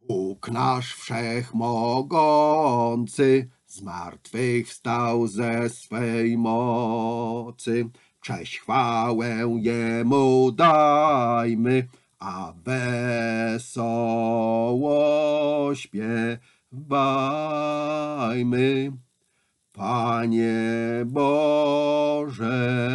Bóg nasz wszechmogący zmartwychwstał ze swej mocy. Cześć, chwałę Jemu dajmy, a wesoło śpiewajmy. Panie Boże,